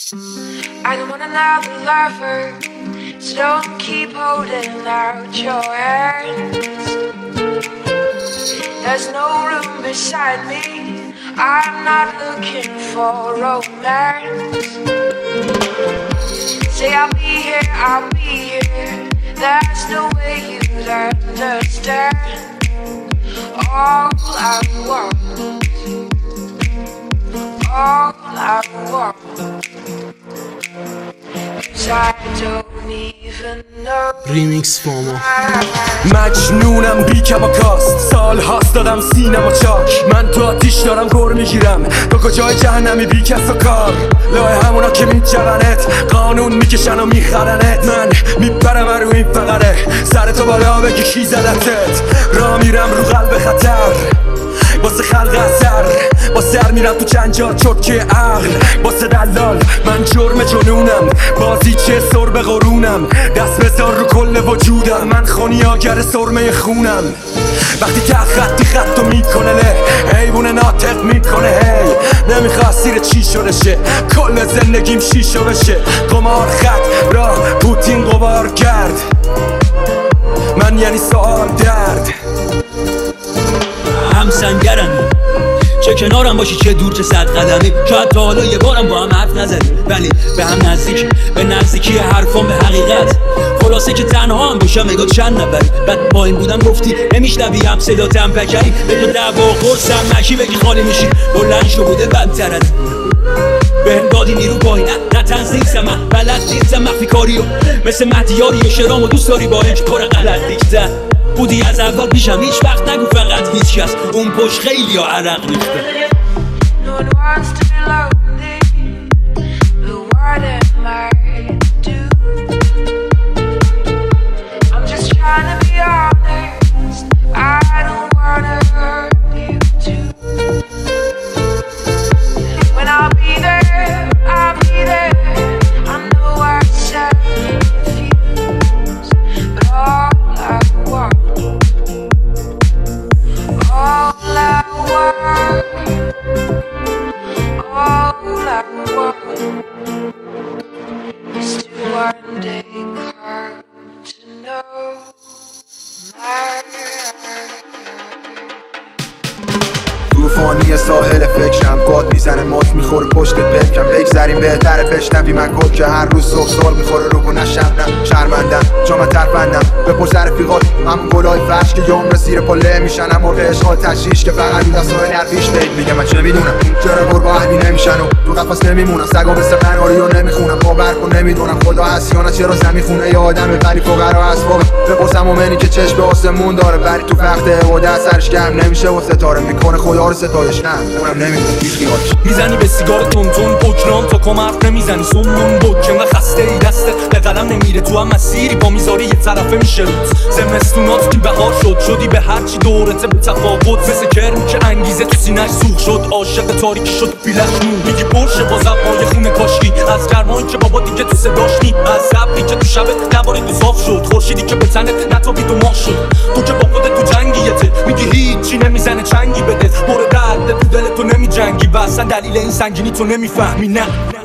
I don't want another lover, so don't keep holding out your hands. There's no room beside me, I'm not looking for romance. Say I'll be here, there's no way you'd understand. All I want, all I want, 'cause I don't even know. ریمیکس فاما مجنونم بی کماکاست، سال هاست دادم سینما چاک. من تو آتیش دارم گر میگیرم، تو کجای جهنمی بی کس و کار. لاه همونا که میجونت، قانون میکشن و میخرنت. من میپرم رو این فقره، سرتو بالا بگی کی زدتت. را میرم رو قلب خطر، واسه خلق اثر. با سر میرم تو جنجال چرکی عقل، واسه دلال من جرم جنونم. بازی چه سر به قرونم، دست بذار رو کل وجودم. من خونیاگر سرمه خونم، وقتی خطی خطو میکنه له. حیوون ناطق میکنه هی، نمیخواد سیر چی شده شه. کل زندگیم شیشو بشه، قمار خط راه پوتین قبار کرد. من یعنی سوال درد. هم سنگرمی، چه کنارم باشی چه دور چه 100 قدمی. شاید تا حالا یه بارم با هم حرف نزدیم، ولی به هم نزدیکی، به نزدیکی حرفام به حقیقت. خلاصه که تنها هم باشم نگاه چند نبری. بعد با این بودم گفتی نمیشنوی هم صداتم پکری. به تو دعوا قرصم مشی بگی خالی میشی، بلند شو بوده بدتر از بهم دادی نیرو پایین. نه تنظیمسم من بلد نیستم مخفی کاریو، مثل مهدیاری و شرامو دوست داری با هیچ کار غلط دیگه. بودی از اول پیشم، هیچ وقت نگو فقط هیچ کس. اون پشت خیلی ها عرق ریخته. No one wants to be lonely, but what am I to do? I'm just trying to be honest, I don't wanna hurt you too. When I'll be there, I know I sound confused, but all I want, all I want, all I want is to one day come to know my طوفانی ساحل فکرم، باد میزنه مات میخوره پشت پلکم. بگذریم بهتره بشنوی من گل که هر روز صبح سال میخوره رو گونه شبنم. شرمندم جامه تربندم به پشت رفیقات، همون گلای فرش که یه عمر زیر پله میشن. هم مرغ عشقات تشریش که فقط این دستای نرفیش بید میگه من چه میدونم چرا گربه اهلی نمیشن و تو قفص نمیمونم. سگا مثل قناری رو نمیخونم، باور کن نمیدونم خدا هست یا نه. چرا زمین خونه یه آدمه ولی فقرا اسباب. بپرسم مومنی که چشم به آسمون داره ولی تو وقت عبادت سرش گرم نمیشه و ستاره میکنه خدا رو ستایش. نه اونم نمیدونه هیچ خیالش. میزنی به سیگار تونتون بکران تا کمرت نمیزنی سمون بک. انقدر خسته ای دستت به قلم نمیره، تو هم مسیری با میذاری یه طرفه میشه روز. زمستونات که بهار شدی به هرچی دورته به تفاوت. مثل کرمی که انگیزه تو سینه‌اش سوخ شد، عاشق تاریکی شد بیلش نور. میگی برشه با زبای خونه کاشکی، از گرمایی که بابا دیگه تو صداش نی. از ابری که تو شبت نبارید و صاف شد، خورشیدی که به تنت نتابید و ماه شد. تو که با خودت تو جنگیته، میگی هیچی نمیزنه چنگی بده. مورد درد تو دل تو نمی جنگی و اصلا دلیل این سنگینی تو نمیفهمی. نه